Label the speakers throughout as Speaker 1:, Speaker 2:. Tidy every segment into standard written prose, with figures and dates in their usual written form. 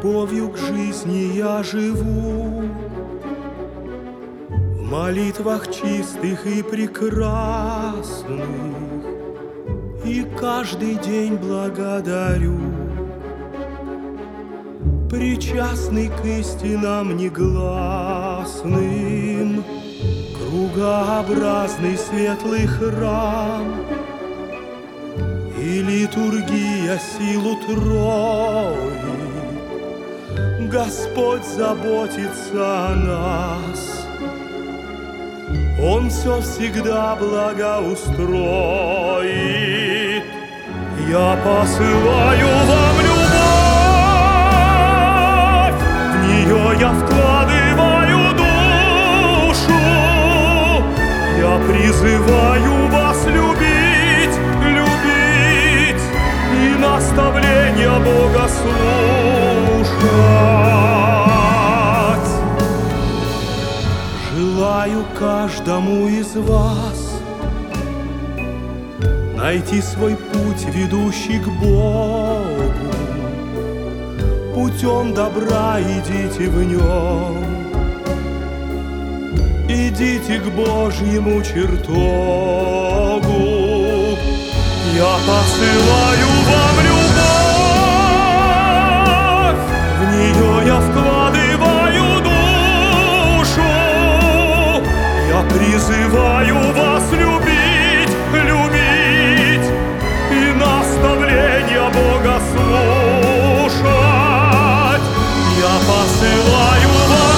Speaker 1: Любовью к жизни я живу, в молитвах чистых и прекрасных, и каждый день благодарю, причастный к истинам негласным, кругообразный светлый храм и литургия силу Трои. Господь заботится о нас, Он все всегда благоустроит. Я посылаю вам любовь, в нее я вкладываю душу. Я призываю вас любить, любить и наставления Бога слушать. Желаю каждому из вас найти свой путь, ведущий к Богу. Путем добра идите в нем, идите к Божьему чертогу. Я посылаю вам любовь, в нее я вкладываю душу. Я призываю вас любить, любить и наставления Бога слушать. Я посылаю вам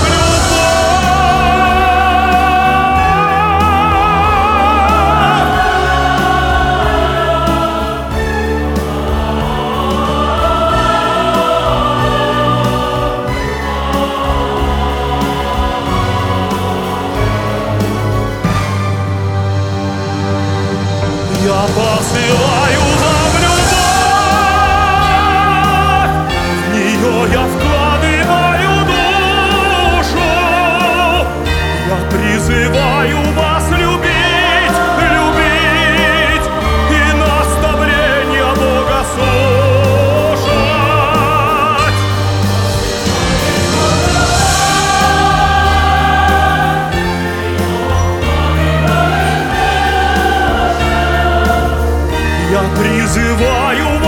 Speaker 1: Я посылаю вам любовь, в нее я вкладываю душу. Я призываю вас любить, любить и наставления Бога слушать. Я призываю